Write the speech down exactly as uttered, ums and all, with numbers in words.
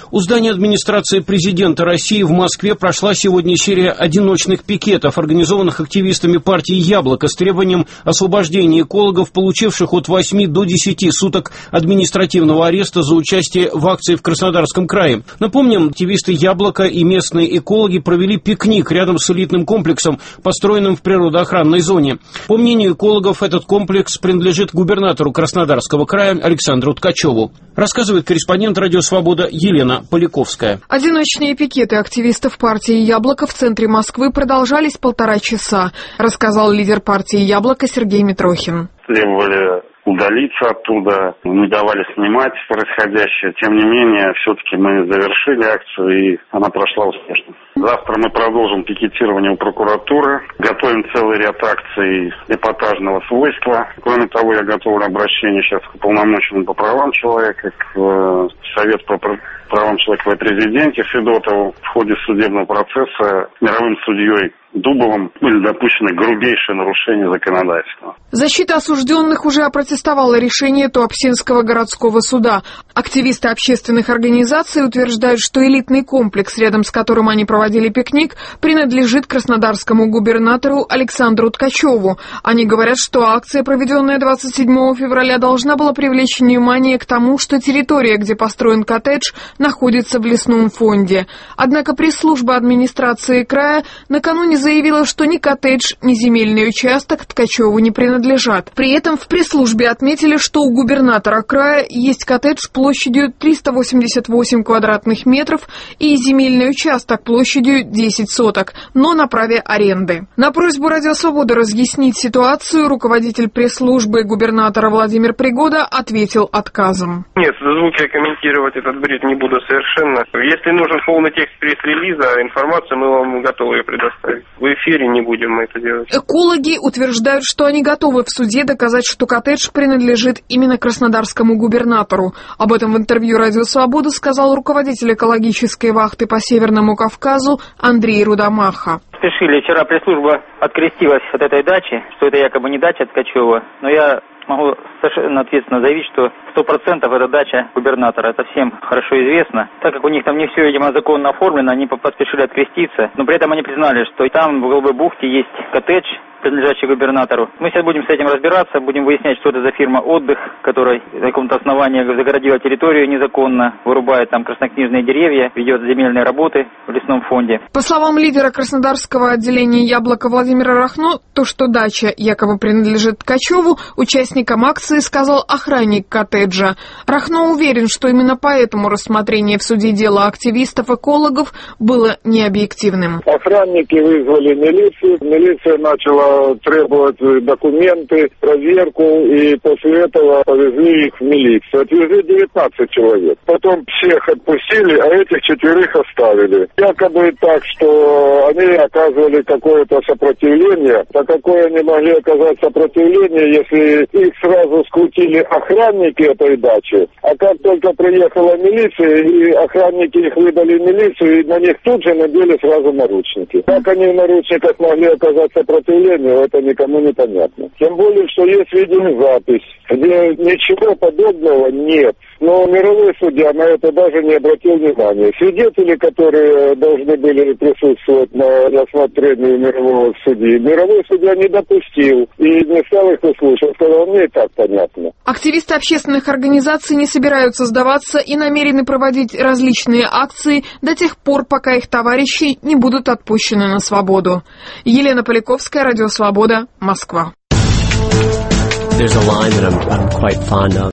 У здания администрации президента России в Москве прошла сегодня серия одиночных пикетов, организованных активистами партии «Яблоко» с требованием освобождения экологов, получивших от восьми до десяти суток административного ареста за участие в акции в Краснодарском крае. Напомним, активисты «Яблоко» и местные экологи провели пикник рядом с элитным комплексом, построенным в природоохранной зоне. По мнению экологов, этот комплекс принадлежит губернатору Краснодарского края Александру Ткачеву. Рассказывает корреспондент «Радио Свобода» Елена Поляковская. Одиночные пикеты активистов партии «Яблоко» в центре Москвы продолжались полтора часа, рассказал лидер партии «Яблоко» Сергей Митрохин. Требовали удалиться оттуда, не давали снимать происходящее. Тем не менее, все-таки мы завершили акцию, и она прошла успешно. Завтра мы продолжим пикетирование у прокуратуры, готовим целый ряд акций эпатажного свойства. Кроме того, я готовлю обращение сейчас к уполномоченному по правам человека, к э, Совет по правам человека при президенте Федотову. В ходе судебного процесса мировым судьей Дубовым были допущены грубейшие нарушения законодательства. Защита осужденных уже опротестовала решение Туапсинского городского суда. Активисты общественных организаций утверждают, что элитный комплекс, рядом с которым они проводили пикник, принадлежит краснодарскому губернатору Александру Ткачеву. Они говорят, что акция, проведенная двадцать седьмого февраля, должна была привлечь внимание к тому, что территория, где построен коттедж, находится в лесном фонде. Однако пресс-служба администрации края накануне заявила, что ни коттедж, ни земельный участок Ткачеву не принадлежат. При этом в пресс-службе отметили, что у губернатора края есть коттедж площадью триста восемьдесят восемь квадратных метров и земельный участок площадью десять соток, но на праве аренды. На просьбу «Радио Свобода» разъяснить ситуацию руководитель пресс-службы губернатора Владимир Пригода ответил отказом. Нет, звуки комментировать этот бред не буду совершенно. Если нужен полный текст пресс-релиза, информацию, мы вам готовы ее предоставить. В эфире не будем мы это делать. Экологи утверждают, что они готовы в суде доказать, что коттедж принадлежит именно краснодарскому губернатору. Об этом в интервью «Радио Свобода» сказал руководитель экологической вахты по Северному Кавказу Андрей Рудомаха. Спешили, вчера пресс-служба открестилась от этой дачи, что это якобы не дача Ткачева, но я могу совершенно ответственно заявить, что сто процентов это дача губернатора. Это всем хорошо известно. Так как у них там не все, видимо, законно оформлено, они поспешили откреститься. Но при этом они признали, что там в Голубой бухте есть коттедж, принадлежащий губернатору. Мы сейчас будем с этим разбираться, будем выяснять, что это за фирма «Отдых», которая на каком-то основании загородила территорию незаконно, вырубает там краснокнижные деревья, ведет земельные работы в лесном фонде. По словам лидера краснодарского отделения «Яблоко» Владимира Рахно, то, что дача якобы принадлежит Ткачеву, участникам акции сказал охранник коттеджа. Рахно уверен, что именно поэтому рассмотрение в суде дела активистов-экологов было необъективным. Охранники вызвали милицию, милиция начала требовать документы, проверку, и после этого повезли их в милицию. Отвезли девятнадцать человек. Потом всех отпустили, а этих четверых оставили. Якобы так, что они оказывали какое-то сопротивление. А какое они могли оказать сопротивление, если их сразу скрутили охранники этой дачи, а как только приехала милиция, и охранники их выдали в милицию, и на них тут же надели сразу наручники. Как они в наручниках могли оказать сопротивление, это никому не понятно. Тем более, что есть видеозапись, где ничего подобного нет. Но мировой судья на это даже не обратил внимания. Свидетели, которые должны были присутствовать на рассмотрении мирового судьи, мировой судья не допустил и не стал их услышать. Сказал, мне и так понятно. Активисты общественных организаций не собираются сдаваться и намерены проводить различные акции до тех пор, пока их товарищи не будут отпущены на свободу. Елена Поляковская, «Радио Свобода», Москва.